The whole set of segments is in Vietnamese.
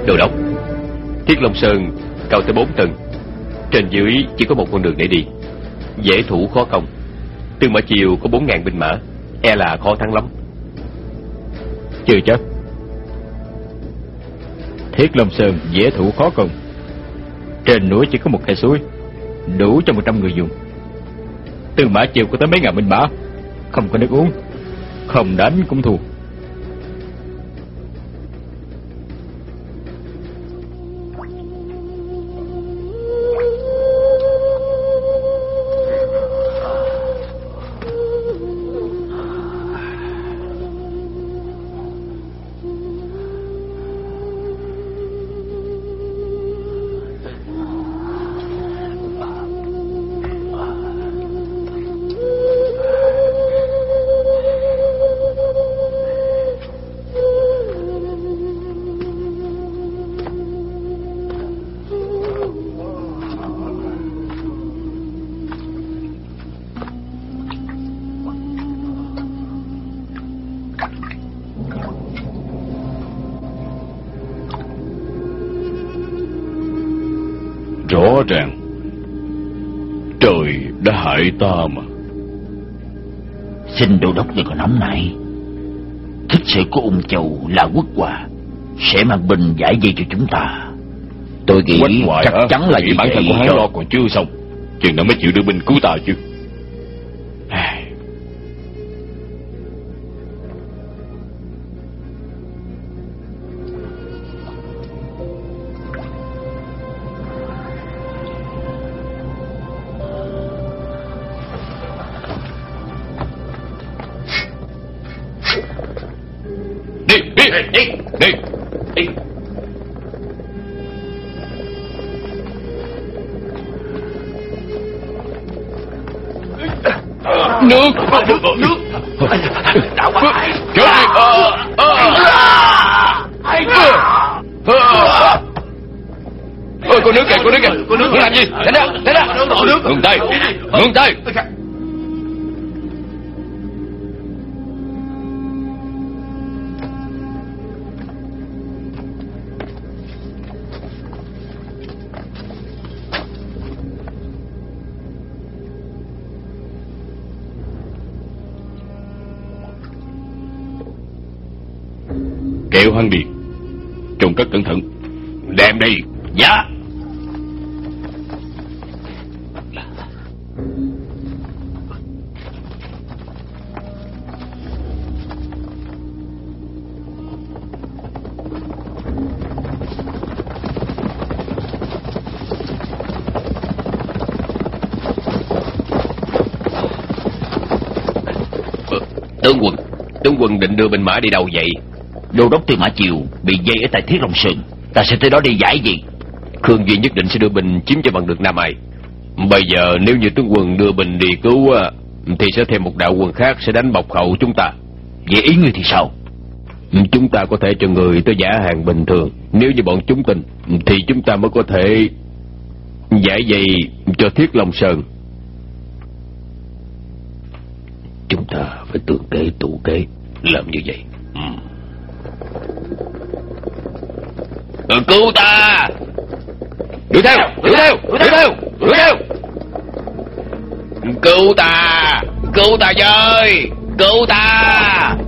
Đô đốc, Thiết Long Sơn cao tới 4 tầng, trên dưới chỉ có một con đường để đi, dễ thủ khó công. Tư Mã Chiêu có 4.000 binh mã, e là khó thắng lắm. Chưa chắc. Thiết Long Sơn dễ thủ khó công. Trên núi chỉ có một khe suối, đủ cho 100 người dùng. Tư Mã Chiêu có tới mấy ngàn binh mã, không có nước uống, không đánh cũng thua. Rõ ràng trời đã hại ta mà. Xin đô đốc đừng có nóng nảy. Thích sự của ung châu là quốc hòa sẽ mang binh giải vây cho chúng ta. Tôi nghĩ chắc chắn là vì bản thân của hắn lo còn chưa xong, chừng nào mới chịu đưa binh cứu ta chứ. Nước đã quá. Ôi, có nước kìa, có nước làm gì? Tránh ra. Ngừng tay. Kéo hắn đi, trông cất cẩn thận. Đem đi. Dạ. Tướng quân định đưa binh mã đi đâu vậy? Đô đốc Tư Mã Chiêu bị vây ở tại Thiết Long Sơn, ta sẽ tới đó đi giải gì. Khương Duy nhất định sẽ đưa binh chiếm cho bằng được Nam Ai. Bây giờ nếu như tướng quân đưa binh đi cứu thì sẽ thêm một đạo quân khác sẽ đánh bọc hậu chúng ta. Vậy ý ngươi thì sao? Chúng ta có thể cho người tới giả hàng bình thường. Nếu như bọn chúng tin thì chúng ta mới có thể giải vây cho Thiết Long Sơn. Chúng ta phải tương kế tụ kế làm như vậy. Cứu ta! Đuổi theo! Cứu ta với! Cứu ta!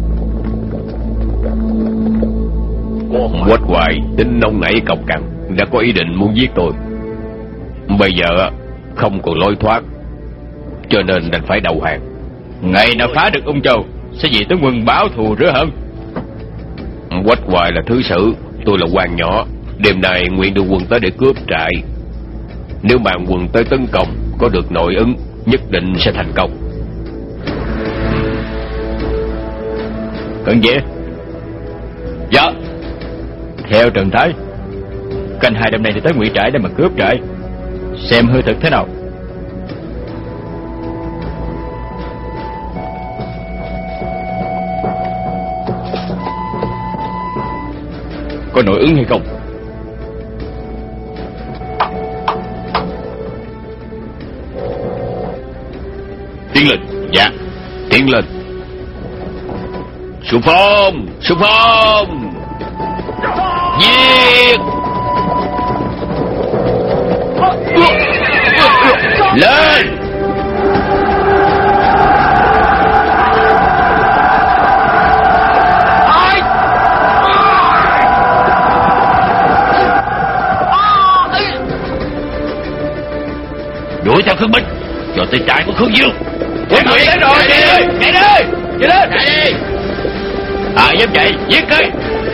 Quách Hoài tính nông nảy cọc cằn, đã có ý định muốn giết tôi. Bây giờ không còn lối thoát, cho nên đành phải đầu hàng. Ngày nào phá được Ung Châu sẽ vì tướng quân báo thù rửa hận. Quách Hoài là thứ sử, tôi là quan nhỏ. Đêm nay nguyện đưa quân tới để cướp trại. Nếu màn quân tới tấn công có được nội ứng, nhất định sẽ thành công. Cận vệ. Dạ. Theo Trần Thái, canh 2 đêm nay thì tới Ngụy Trại để mà cướp trại, xem hư thực thế nào. Có nội ứng hay không? Tiến lên. Dạ, tiến lên. Xung phong! Yeah! Lên! Đuổi theo Khương Minh cho tới trại của Khương Dương. Quân Ngụy đến rồi, chạy đi, chạy đi, chạy lên, chạy đi. Ai dám chạy, giết đi.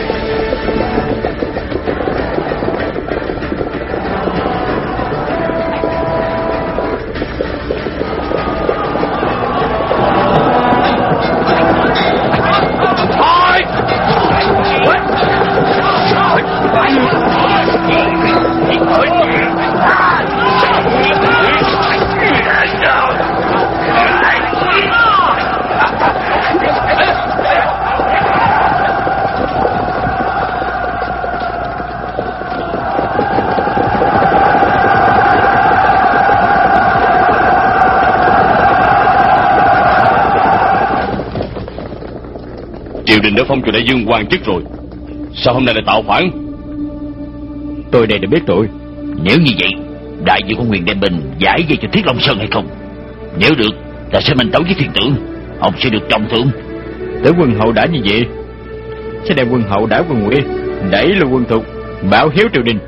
Triều đình đã phong cho đại dương quan chức rồi, sao hôm nay lại tạo phản? Tôi đây đã biết rồi. Nếu như vậy, đại dương có quyền đem binh giải về cho Thiết Long Sơn hay không? Nếu được, ta sẽ minh tấu với thiên tử, ông sẽ được trọng thưởng. Tử quân hậu đã như vậy, sẽ đem quân hậu đảo quân Ngụy, đẩy lui quân Thục, báo hiếu triều đình.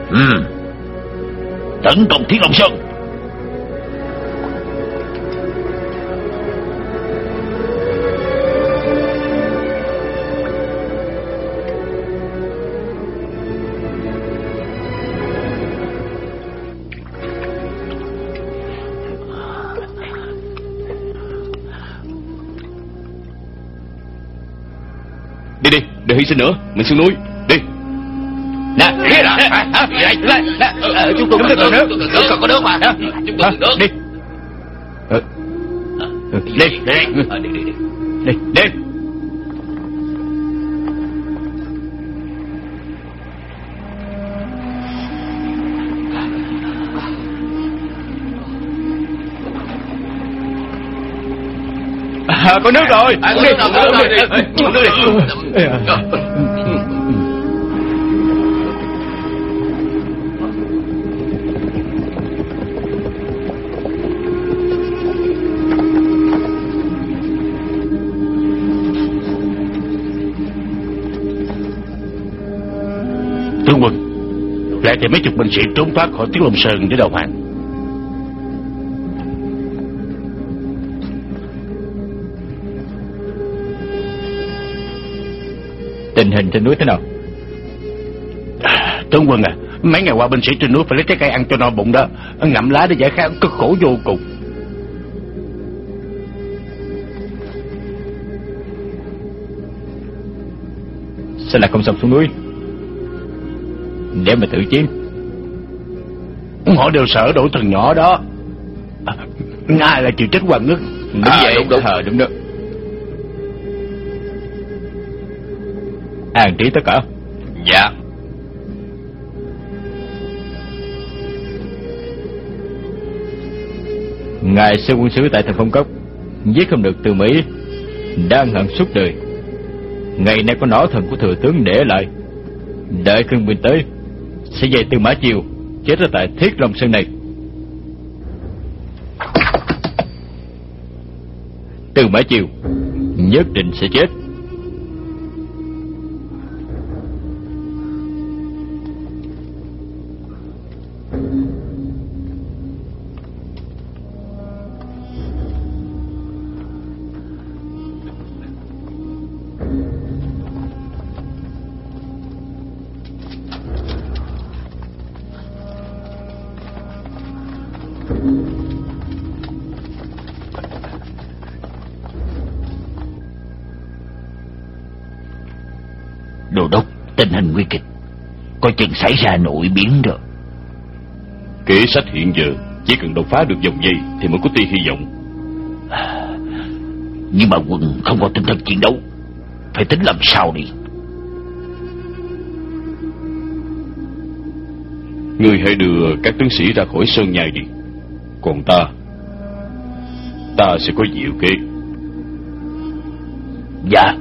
Tấn công Thiết Long Sơn. Đi đi, đừng hy sinh nữa, mình xuống núi, đi. Nè, kia nè, chúng tôi cần nước, có nước mà, chúng tôi cần nước. Đi. Đi. Có nước rồi. Uống nước đi. Tướng quân, lại thì mấy chục binh sĩ trốn thoát khỏi Thiết Long Sơn để đầu hàng. Tình hình trên núi thế nào? Tướng quân à, mấy ngày qua binh sĩ trên núi phải lấy trái cây ăn cho no bụng đó, ngậm lá để giải khát cực khổ vô cùng. Sao lại không xong xuống núi để mà tự chiến? Họ đều sợ đổi thần nhỏ đó. Ai là chịu trách Hoàng Ngức? Đúng vậy, đúng đó. An trí tất cả. Dạ. Ngài sư quân sứ tại thành Phong Cốc giết không được Từ Mỹ, đang hận suốt đời. Ngày nay có nỏ thần của thừa tướng để lại, đợi cơn bình tới sẽ về Tư Mã Chiêu chết ở tại Thiết Long Sơn này. Tư Mã Chiêu nhất định sẽ chết. Đô đốc, tình hình nguy kịch, coi chừng xảy ra nội biến rồi. Kế sách hiện giờ chỉ cần đột phá được vòng dây thì mới có tia hy vọng. Nhưng mà quân không có tinh thần chiến đấu, phải tính làm sao đi. Ngươi hãy đưa các tướng sĩ ra khỏi sơn nhai đi, còn ta sẽ có diệu kế. Dạ.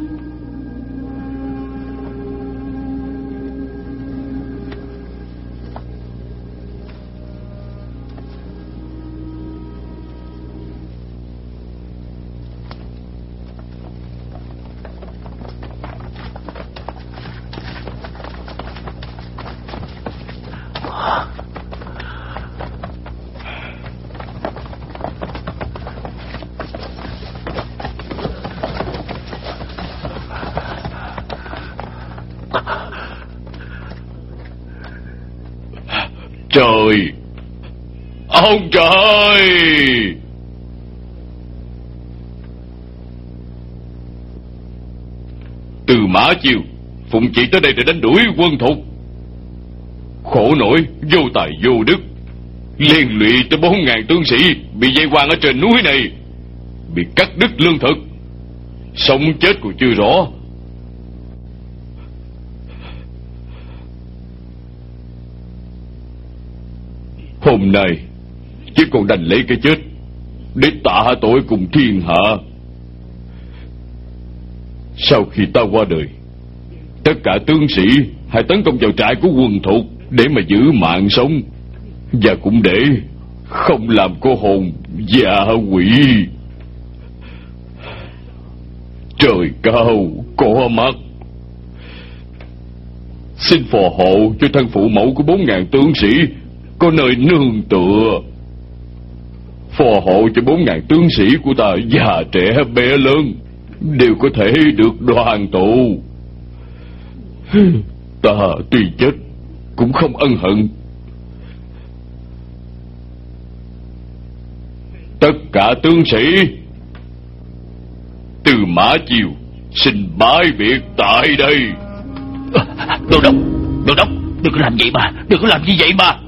Trời! Ông trời! Từ Mã Chiêu phụng chỉ tới đây để đánh đuổi quân thục. Khổ nổi vô tài vô đức, liên lụy tới 4.000 tướng sĩ bị vây quanh ở trên núi này, bị cắt đứt lương thực, sống chết còn chưa rõ. Hôm nay chỉ còn đành lấy cái chết để tạ tội cùng thiên hạ. Sau khi ta qua đời, tất cả tướng sĩ hãy tấn công vào trại của quân thục để mà giữ mạng sống, và cũng để không làm cô hồn dạ quỷ. Trời cao có mắt, xin phò hộ cho thân phụ mẫu của 4.000 tướng sĩ có nơi nương tựa. Phò hộ cho 4.000 tướng sĩ của ta già trẻ bé lớn đều có thể được đoàn tụ. Ta tuy chết cũng không ân hận. Tất cả tướng sĩ, Từ Mã Chiêu xin bái biệt tại đây. Đô đốc, đừng có làm vậy mà, đừng có làm như vậy mà.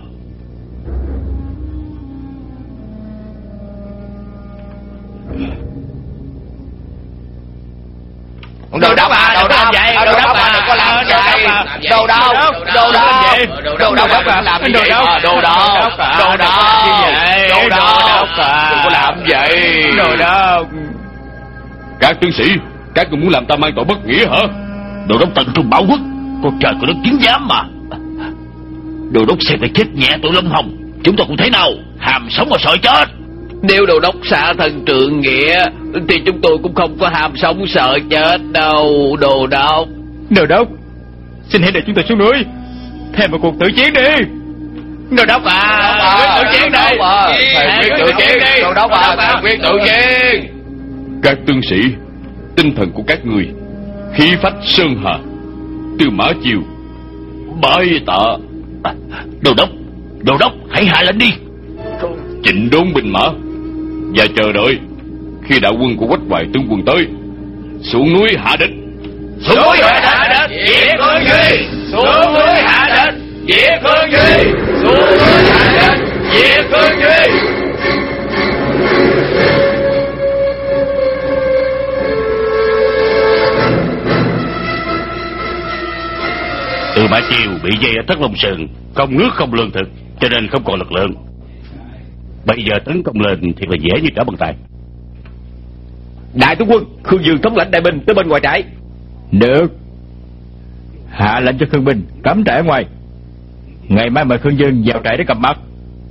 Đồ đốc à, đồ đốc vậy, đồ đốc à, đừng có làm vậy. Đồ đốc, đồ đốc, đồ đốc à, làm gì vậy? Đồ đốc, đồ đốc, đồ đốc, đừng có làm vậy. Đồ đốc. Các tướng sĩ, các người muốn làm ta mang tội bất nghĩa hả? Đồ đốc tận trung bảo quốc, con trời của đất kiến giám mà. Đồ đốc xem phải chết nhẹ tội Lâm Hồng, chúng tôi cũng thế nào hàm sống mà sợ chết. Nếu đồ đốc xả thân trượng nghĩa thì chúng tôi cũng không có ham sống sợ chết đâu. Đồ đốc, Đồ đốc, xin hãy để chúng tôi xuống núi thêm một cuộc tử chiến đi. đồ đốc à, quyết tự chiến đi, quyết tự chiến đi. Đồ đốc à, quyết tự chiến. Các tướng sĩ, tinh thần của các người khí phách sơn hà, Từ Mã Chiêu bái tạ. Đồ đốc hãy hạ lệnh đi. Chỉnh đốn binh mã và chờ đợi khi đạo quân của Quách Hoài tướng quân tới, xuống núi hạ địch. Xuống núi hạ địch, diệt Khương Duy. Xuống núi hạ địch, diệt Khương Duy. Xuống núi hạ địch, diệt Khương Duy. Từ Mã Chiêu bị dây ở Thất Long Sơn, không nước không lương thực, cho nên không còn lực lượng. Bây giờ tấn công lên thì là dễ như trở bàn tay. Đại tướng quân, Khương Dương thống lãnh đại binh tới bên ngoài trại. Được, hạ lệnh cho Khương binh cắm trại ở ngoài. Ngày mai mời Khương Dương vào trại để cầm mặt.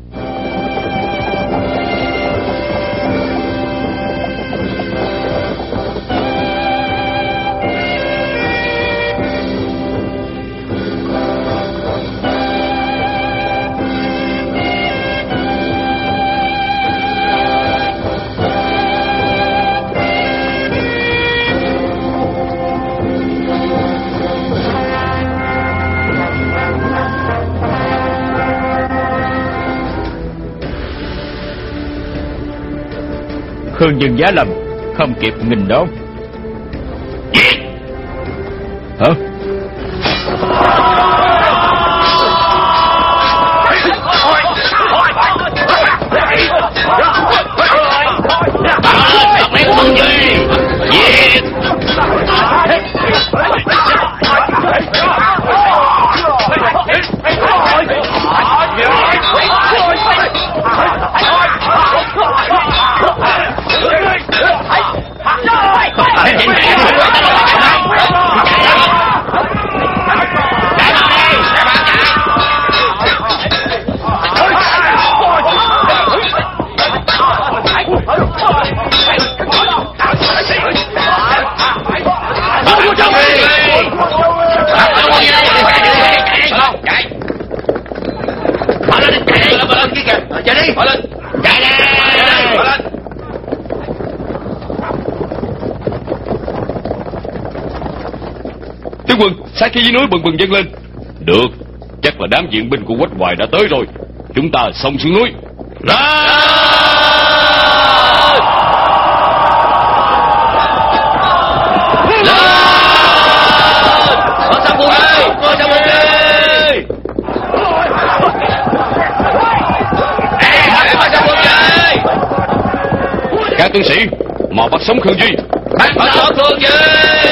Khương Dương giá lầm không kịp nghìn đốn. Hả? Tướng quân, sát khí dưới núi bừng bừng dâng lên. Được, Chắc là đám viện binh của Quách Hoài đã tới rồi. Chúng ta xông xuống núi. Các tướng sĩ, mau bắt sống Khương Duy. Bắt sống Khương Duy.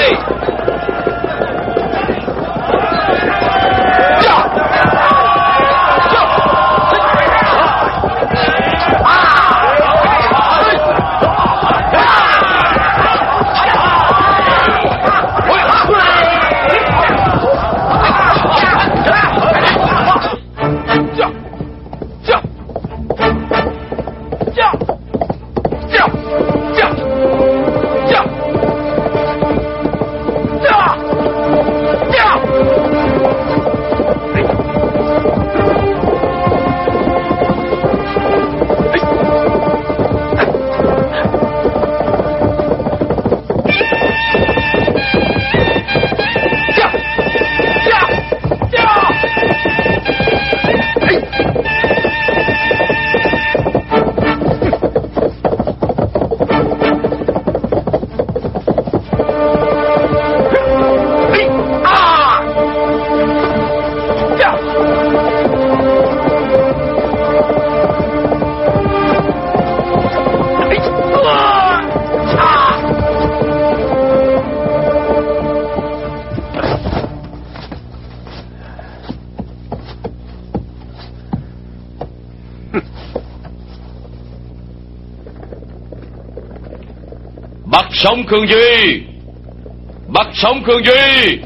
Bắt sống Khương Duy. Bắt sống Khương Duy.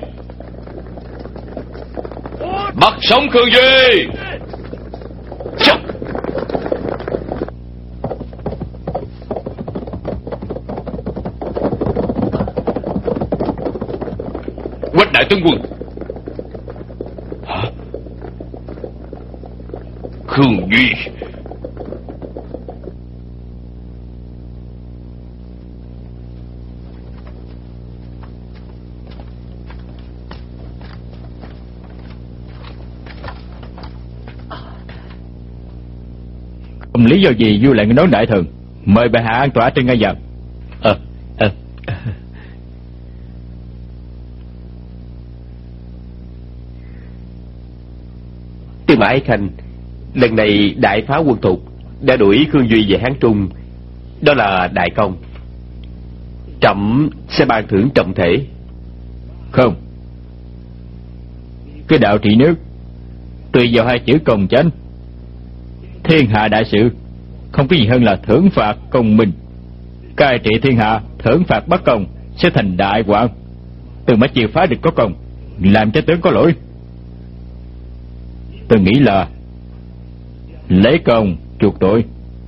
Bắt sống Khương Duy. Quách đại tướng quân. Hả? Khương Duy. Không lý do gì vua lại nói đại thần mời bệ hạ an tọa trên ngai vàng. Tư mã Ái Khanh, lần này đại phá quân Thục, đã đuổi Khương Duy về Hán Trung, đó là đại công. Trẫm sẽ ban thưởng trọng thể. Không, cái đạo trị nước tùy vào hai chữ công chánh. Thiên hạ đại sự không có gì hơn là thưởng phạt công minh. Cai trị thiên hạ thưởng phạt bất công sẽ thành đại hoạn. Từ mà chiều phá địch có công, làm cho tướng có lỗi. Tôi nghĩ là lấy công chuộc tội.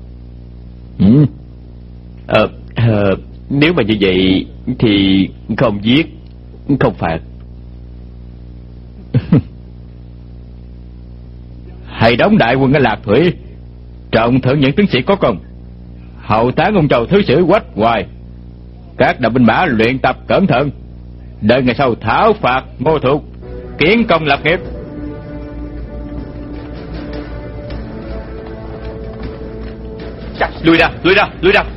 Nếu mà như vậy thì không giết, không phạt. Hãy đóng đại quân ở Lạc Thủy, trọng thưởng những tướng sĩ có công, hậu táng ông trầu thứ sử Quách Hoài. Các đạo binh mã luyện tập cẩn thận, đợi ngày sau thảo phạt Ngô Thục, kiến công lập nghiệp. Lùi ra, lùi ra, lùi ra.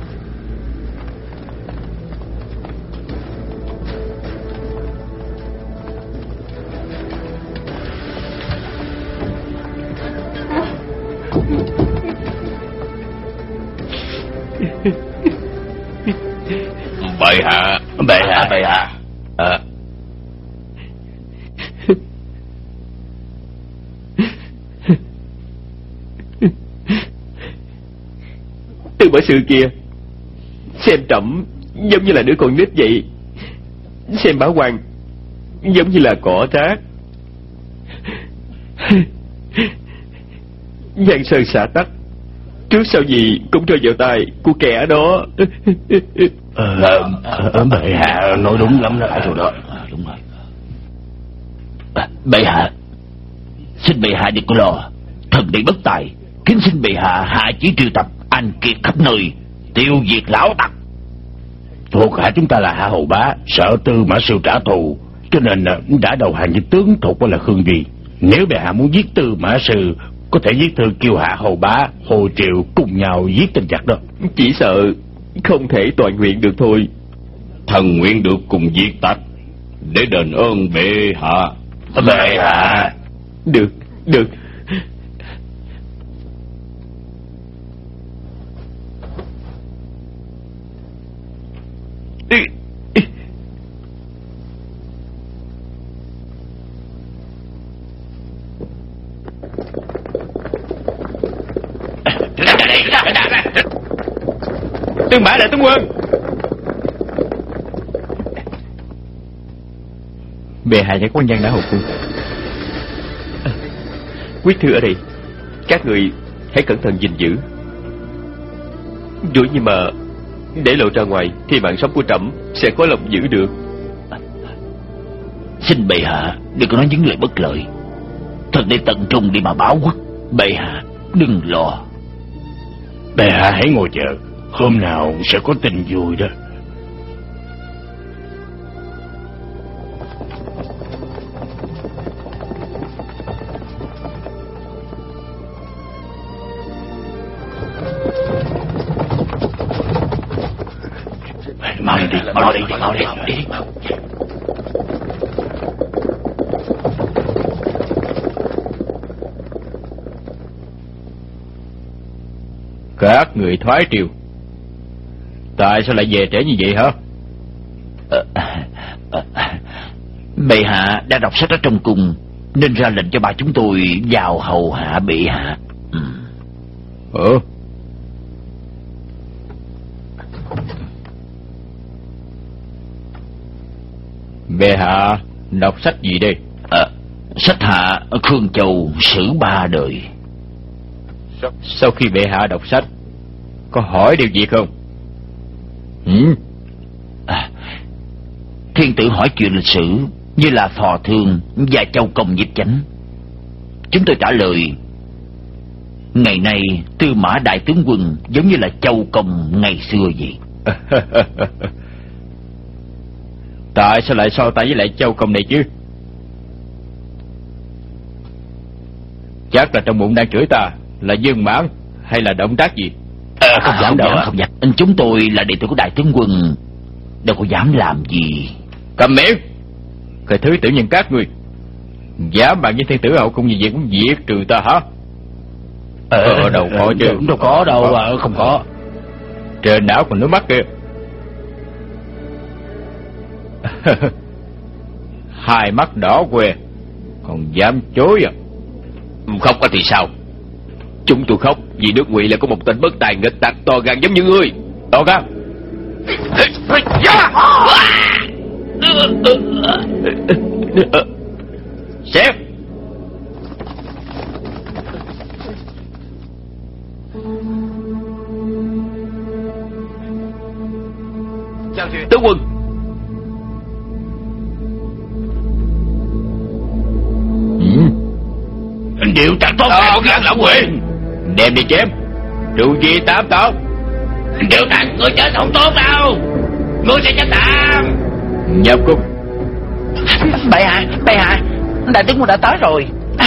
Bệ hạ, bệ hạ, bệ hạ. Từ bởi sự kia, xem trẫm giống như là đứa con nít vậy, xem Bá Quan giống như là cỏ rác. Giang sơn xả tắc, trước sau gì cũng rơi vào tay của kẻ đó. Bệ hạ nói đúng lắm đó. Rồi đó, đúng rồi. Bệ hạ, xin bệ hạ đừng có lo. Thần đi bất tài, kính xin bệ hạ hạ chỉ triệu tập anh kiệt khắp nơi, tiêu diệt lão tặc. Thuộc hạ chúng ta là Hạ Hầu Bá, sợ Tư Mã Siêu trả thù, cho nên đã đầu hàng với tướng Thục là Khương Duy. Nếu bệ hạ muốn giết Tư Mã Sư, có thể giết Thư Kiêu Hạ Hầu Bá, Hồ Triệu cùng nhau giết tên giặc đó. Chỉ sợ không thể toàn nguyện được thôi. Thần nguyện được cùng giết tặc để đền ơn bệ hạ. Bệ hạ. Được. Tư Mã đại tướng quân. Bệ hạ và quan dân đã hậu cung. Quyết thư ở đây, các người hãy cẩn thận gìn giữ. Nếu như mà để lộ ra ngoài thì mạng sống của trẫm sẽ có lòng giữ được. Xin bệ hạ đừng có nói những lời bất lợi. Thần để tận trung đi mà báo quốc. Bệ hạ đừng lo. Bệ hạ hãy ngồi chờ, hôm nào sẽ có tin vui đó. Mau đi. Các người thoái triều, tại sao lại về trễ như vậy hả? Bệ hạ đã đọc sách ở trong cung nên ra lệnh cho bà chúng tôi vào hầu hạ bệ hạ. Bệ hạ đọc sách gì đây? Sách hạ Khương Châu sử 3 đời. Sau khi bệ hạ đọc sách, có hỏi điều gì không? Thiên tử hỏi chuyện lịch sử như là Phò Thương và Châu Công giết Chánh. Chúng tôi trả lời, ngày nay Tư Mã đại tướng quân giống như là Châu Công ngày xưa vậy. Tại sao lại so tay với lại Châu Công này chứ? Chắc là trong bụng đang chửi ta là Dương Mãn hay là động tác gì? Không dám. Chúng tôi là đệ tử của đại tướng quân, đâu có dám làm gì. Cầm miệng! Cái thứ tử nhân các người dám bàn với thiên tử hậu cung gì vậy cũng diệt trừ ta hả? Đâu có chứ. Đâu có đâu. Không có. Trên não còn nước mắt kìa. Hai mắt đỏ que, còn dám chối à? Không có thì sao? Chúng tôi khóc vì nước Ngụy là có một tên bất tài nghịch tặc to gan giống như ngươi. To gan? Sếp! Tướng quân! Điều tra tốt của gan lão Quyền. Đem đi chém. Trụ gì 8 tao. Điều tra người chết không tốt đâu. Ngươi sẽ chết tạm. Nhập cung. Bệ hạ, đại tướng quân đã tới rồi.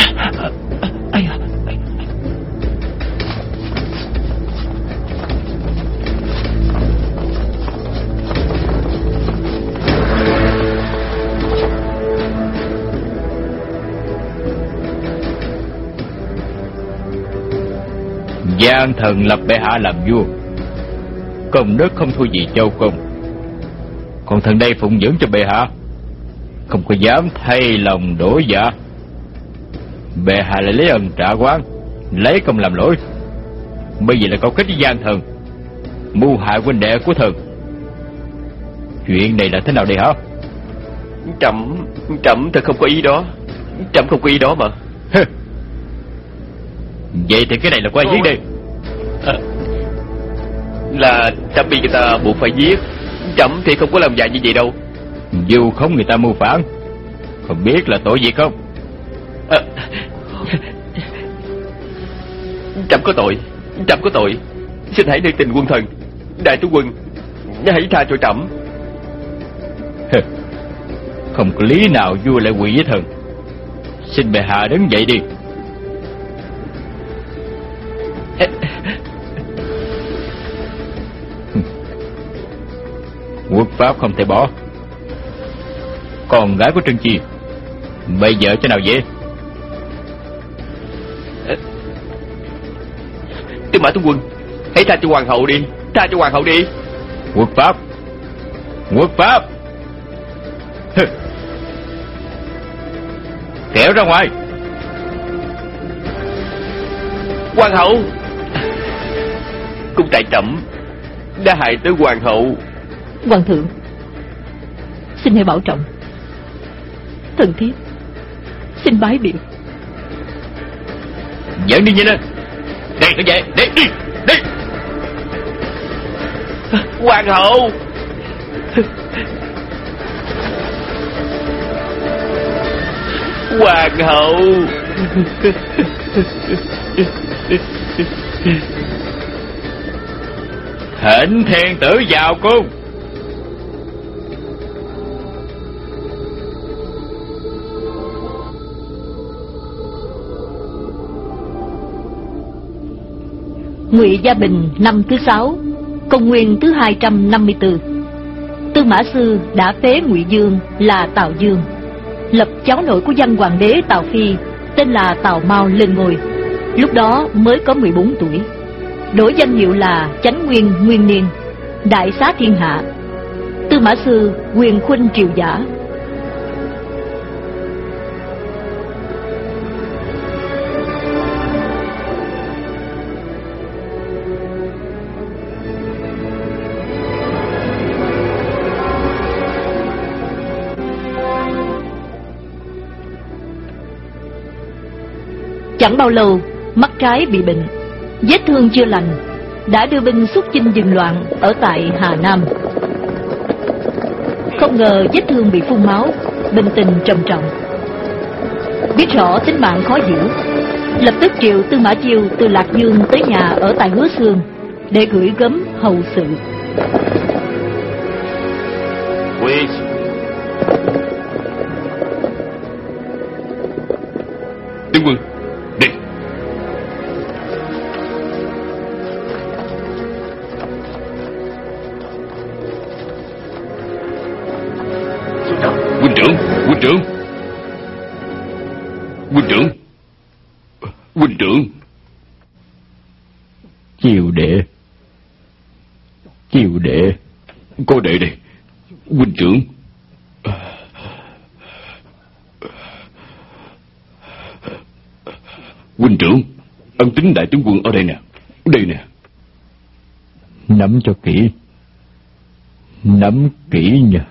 Giang thần lập bệ hạ làm vua, công đức không thua gì Châu Công. Còn thần đây phụng dưỡng cho bệ hạ, không có dám thay lòng đổi dạ. Bệ hạ lại lấy ân trả oán, lấy công làm lỗi. Bây giờ là câu kết với Giang thần, mưu hại huynh đệ của thần. Chuyện này là thế nào đây hả? Trẫm thật không có ý đó. Trẫm không có ý đó mà. Vậy thì cái này là có ai giết đây? Là trẫm bị người ta buộc phải giết. Trẫm thì không có làm dạng như vậy đâu. Dù không người ta mưu phản, không biết là tội gì không? Trẫm có tội. Xin hãy nơi tình quân thần. Đại tướng quân, hãy tha cho trẫm. Không có lý nào vua lại quỳ với thần. Xin bệ hạ đứng dậy đi. Quốc pháp không thể bỏ. Con gái của Trân Chi bây giờ cho nào về? Tư mã tướng quân, hãy tha cho hoàng hậu đi, tha cho hoàng hậu đi. Quốc pháp, quốc pháp. Kéo ra ngoài. Hoàng hậu, cung tại trẫm đã hại tới hoàng hậu. Hoàng thượng, xin hãy bảo trọng. Thần thiếp xin bái biệt. Dẫn đi nhanh lên. Đây, nó về. Đi, đi, đi. Hoàng hậu. Hoàng hậu. Hệnh thiên tử vào cung. Ngụy Gia Bình năm thứ 6, công nguyên thứ 254. Tư Mã Sư đã phế Ngụy Dương là Tào Dương, lập cháu nội của văn hoàng đế Tào Phi tên là Tào Mao lên ngôi. Lúc đó mới có 14 tuổi, đổi danh hiệu là Chánh Nguyên Nguyên Niên, đại xá thiên hạ. Tư Mã Sư quyền khuynh triều giả. Chẳng bao lâu, mắt trái bị bệnh, vết thương chưa lành, đã đưa binh xuất chinh dừng loạn ở tại Hà Nam. Không ngờ vết thương bị phun máu, bệnh tình trầm trọng. Biết rõ tính mạng khó giữ, lập tức triệu Tư Mã Chiêu từ Lạc Dương tới nhà ở tại Hứa Xương để gửi gấm hầu sự. Quy. Tướng quân, đi. Huynh trưởng, huynh trưởng, huynh trưởng, huynh trưởng. Chiều đệ, chiều đệ. Có đệ đây, huynh trưởng. Huynh trưởng, ân tính đại tướng quân ở đây nè, đây nè. Nắm cho kỹ, nắm kỹ nha.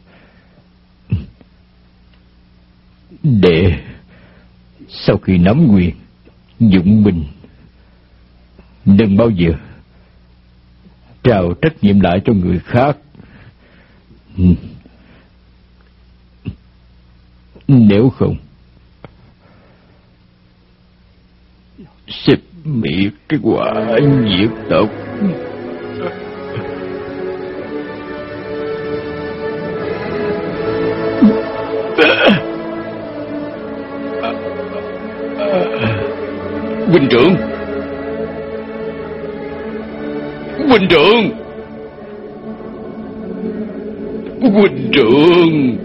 Đệ sau khi nắm quyền dụng binh, đừng bao giờ trao trách nhiệm lại cho người khác. Nếu không sẽ bị cái quả diệt tộc. Huynh trưởng, huynh trưởng, huynh trưởng.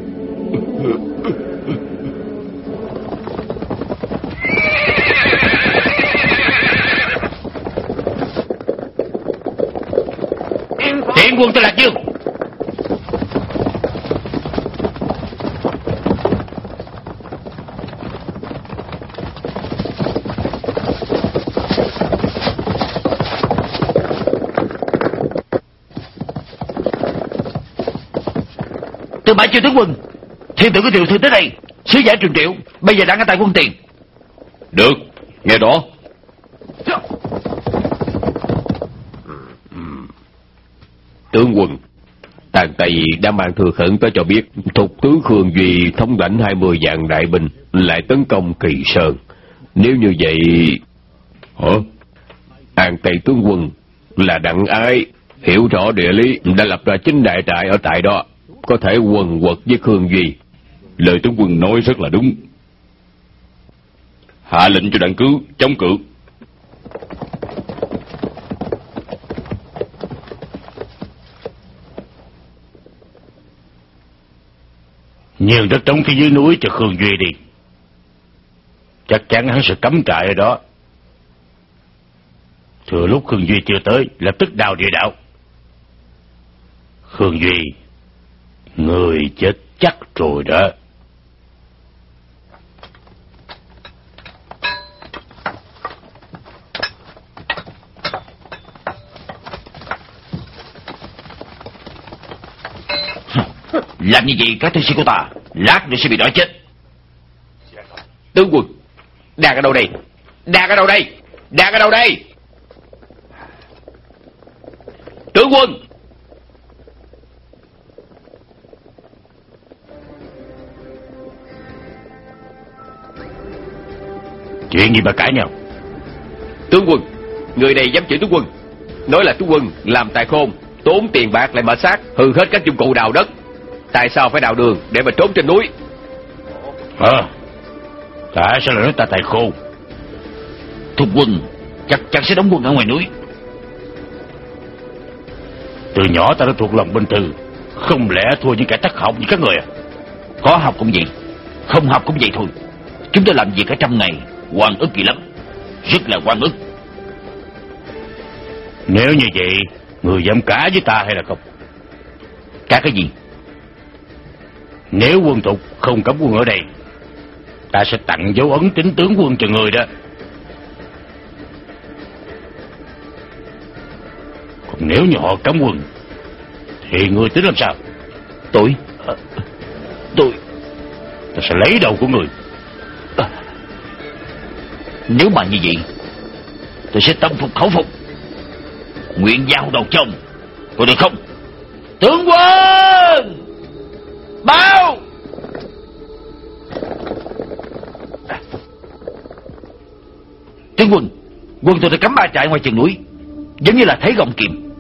Thiện quân tới Lạc Dương. Tư Mã Chiêu tướng quân, thiên tử có điều thư tới đây. Sứ giả Trường Triệu bây giờ đang ở tại quân tiền. Được, nghe rõ. Tướng quân, Tàn Tây đã mang thư khẩn tới cho biết thục tướng Khương Duy thống lãnh 20 vạn đại binh lại tấn công Kỳ Sơn. Nếu như vậy, An Tây tướng quân là Đặng Ái hiểu rõ địa lý, đã lập ra chính đại trại ở tại đó, có thể quần quật với Khương Duy. Lời tướng quân nói rất là đúng. Hạ lệnh cho đặng cứ chống cự. Nhường đất trống phía dưới núi cho Khương Duy đi. Chắc chắn hắn sẽ cắm trại ở đó. Thừa lúc Khương Duy chưa tới, lập tức đào địa đạo. Khương Duy, người chết chắc rồi đó. Làm như vậy các tướng sĩ của ta lát nữa sẽ bị đói chết. Tướng quân, đang ở đâu đây? Đang ở đâu đây? Đang ở đâu đây? Tướng quân! Chuyện gì mà cãi nhau? Tướng quân, người này dám chửi tướng quân, nói là tướng quân làm tài khôn, tốn tiền bạc lại mở xác, hư hết các dụng cụ đào đất. Tại sao phải đào đường để mà trốn trên núi? Tại sao lại nói ta tài khôn? Thuộc quân chắc chắn sẽ đóng quân ở ngoài núi. Từ nhỏ ta đã thuộc lòng binh thư, không lẽ thua những kẻ thất học như các người à? Có học cũng vậy, không học cũng vậy thôi. Chúng tôi làm việc cả trăm ngày, oan ức gì lắm, rất là oan ức. Nếu như vậy, người dám cá với ta hay là không? Cá cái gì? Nếu quân Thục không cấm quân ở đây, ta sẽ tặng dấu ấn tính tướng quân cho người đó. Còn nếu như họ cấm quân, thì người tính làm sao? Tôi Ta sẽ lấy đầu của người. Nếu mà như vậy, tôi sẽ tâm phục khẩu phục, nguyện giao đầu chồng, có được không? Tướng quân báo. Tướng quân, quân tôi đã cắm ba trại ngoài chân núi, giống như là thấy gọng kìm.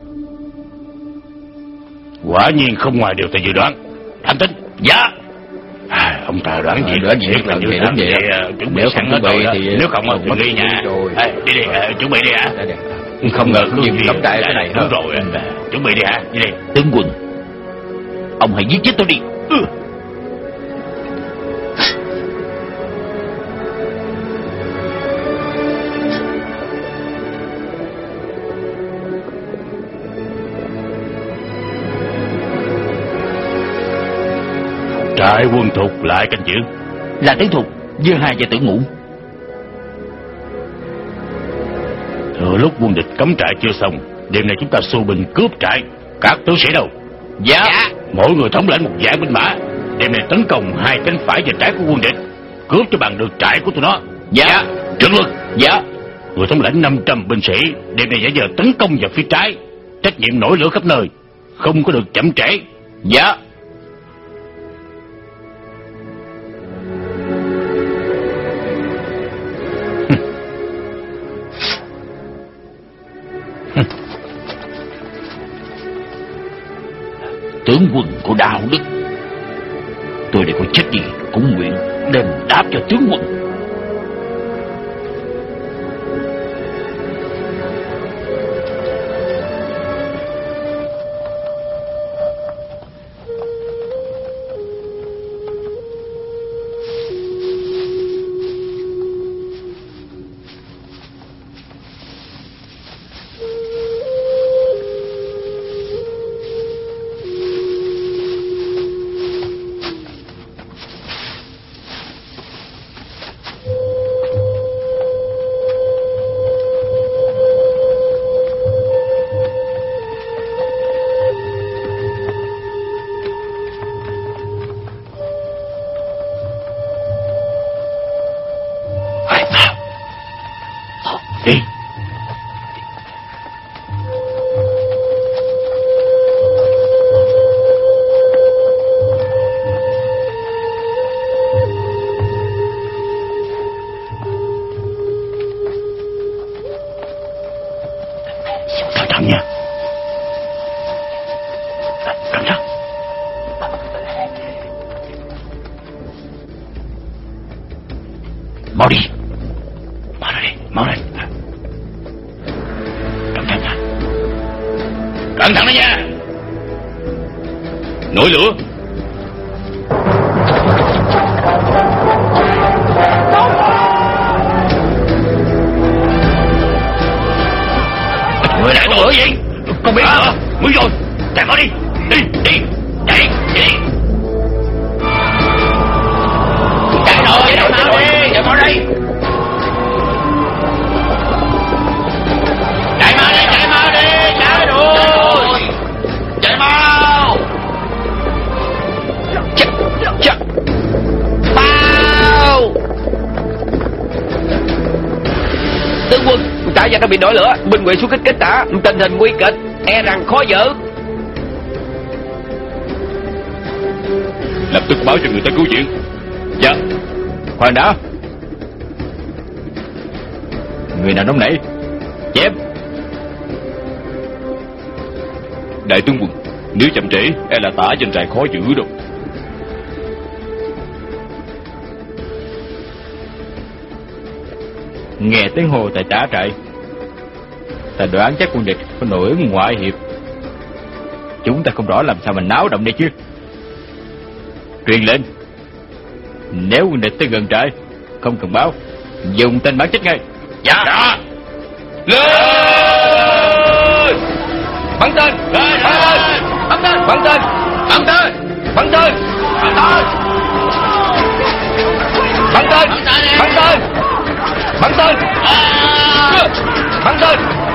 Quả nhiên không ngoài điều ta dự đoán. Thành tính. Dạ. Ông ta đoán gì đoán gì là như đúng vậy. Chuẩn bị sẵn hết rồi đó. Nếu không mà đi nhà. Đi đi, chuẩn bị đi hả? Không ngờ Khương Duy cắm trại cái này. Đúng rồi, chuẩn bị đi hả? Đi đi. Tướng quân, ông hãy giết chết tôi đi. Trại quân Thục lại canh giữ. Là tướng Thục, Dư Hai và Tưởng Ngũ. Thừa lúc quân địch cắm trại chưa xong, đêm nay chúng ta xô binh cướp trại. Các tướng sĩ đâu? Dạ. Mỗi người thống lãnh một vạn binh mã, đêm nay tấn công hai cánh phải và trái của quân địch, cướp cho bằng được trại của tụi nó. Dạ. Trưởng lực. Dạ. Người thống lãnh 500 binh sĩ, đêm nay giả giờ tấn công vào phía trái, trách nhiệm nổi lửa khắp nơi, không có được chậm trễ. Dạ. Tướng quân của đạo đức, tôi để có chết gì cũng nguyện đền đáp cho tướng quân. Mau đi. Mau lên. Cẩn thận nha. Cẩn thận đó nha. Nổi lửa. Người đại bữa gì? Không biết hả? Mới rồi. Chạy mau đi. Đi. Chạy đi. Chạy mau đi. Chạy mau đi. Chạy mau đi. Chạy rồi. Chạy mau. Chạy. Bao. Tướng quân, Tả Gia đã bị nổi lửa, binh Ngụy xuống kích Tả, tình hình nguy kịch, e rằng khó giữ. Lập tức báo cho người ta cứu viện. Dạ. Khoan đã. Người nào nóng nảy chém. Đại tướng quân, nếu chậm trễ e là Tả danh trại khó giữ đâu. Nghe tiếng hô tại Tả trại, ta đoán chắc quân địch có nội ứng ngoại hiệp. Chúng ta không rõ làm sao mà náo động đây chứ. Truyền lệnh, nếu quân địch tới gần trại, không cần báo, dùng tên bắn chết ngay. Dạ. Lên. Bắn tên. Bắn tên. Bắn tên. Bắn tên. Bắn tên. Bắn tên. Bắn tên. Bắn tên. Bắn tên.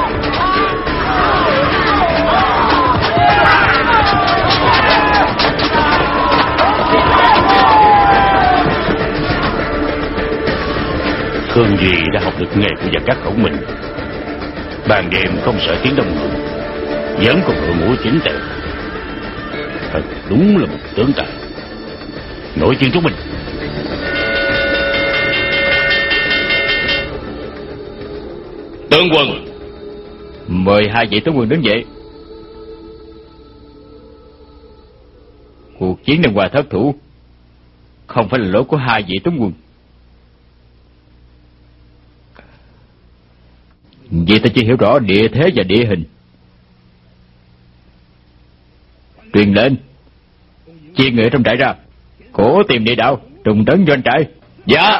Khương Duy đã học được nghề của gia cát khổng minh. Ban đêm không sợ tiếng đông người, vẫn còn đội ngũ chính tề. Thật đúng là một tướng tài. Nội chiến chúng mình. Tướng quân, mời hai vị tướng quân đứng dậy. Cuộc chiến đang qua thất thủ, không phải là lỗi của hai vị tướng quân. Vì ta chưa hiểu rõ địa thế và địa hình. Truyền lệnh, chia người trong trại ra, cố tìm địa đạo trùng trấn doanh trại. Dạ.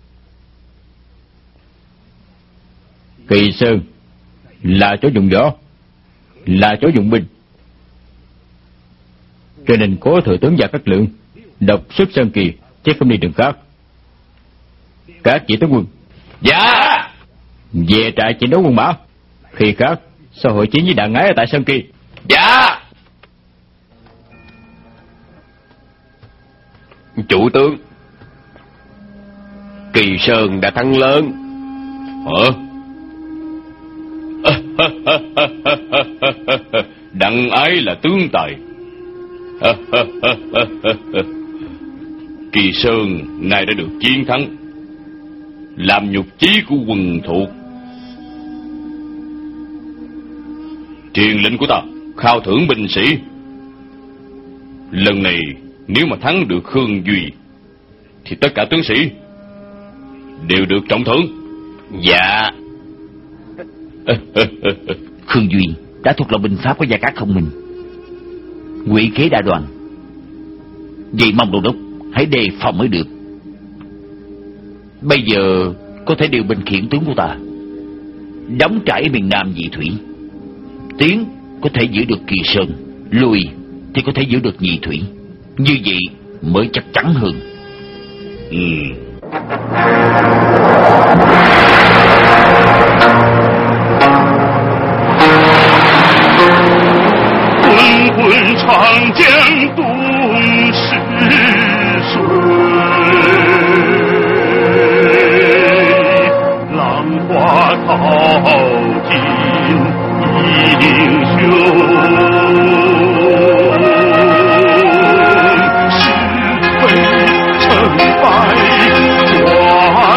Kỳ Sơn là chỗ dùng võ, là chỗ dùng binh, cho nên cố thừa tướng Gia Cát Lượng độc xuất Sơn Kỳ, chứ không đi đường khác. Các vị tướng quân. Dạ. Về trại chiến đấu quân mã, khi khác sau hội chiến với Đàn Ái ở tại Sơn Kỳ. Dạ. Chủ tướng, Kỳ Sơn đã thắng lớn. Hả? Đặng Ái là tướng tài. Kỳ Sơn nay đã được chiến thắng, làm nhục chí của quần thuộc. Truyền lệnh của ta khao thưởng binh sĩ. Lần này nếu mà thắng được Khương Duy thì tất cả tướng sĩ đều được trọng thưởng. Dạ. Khương Duy đã thuộc lòng binh pháp của Gia Cát không minh, Ngụy kế đa đoàn. Vậy mong đô đốc hãy đề phòng mới được. Bây giờ có thể điều binh khiển tướng của ta đóng trại ở miền Nam Dị Thủy. Tiến có thể giữ được Kỳ Sơn, lùi thì có thể giữ được Nhị Thủy. Như vậy mới chắc chắn hơn. 滚滚长江东逝水，浪花淘尽英雄。是非成败。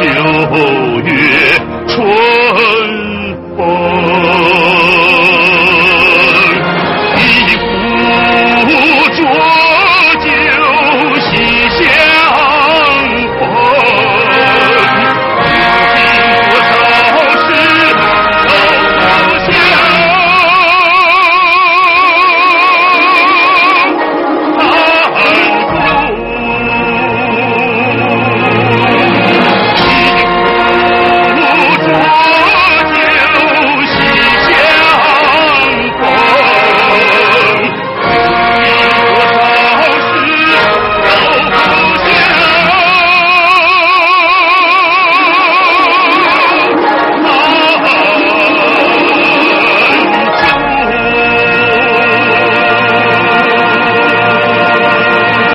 秋月春。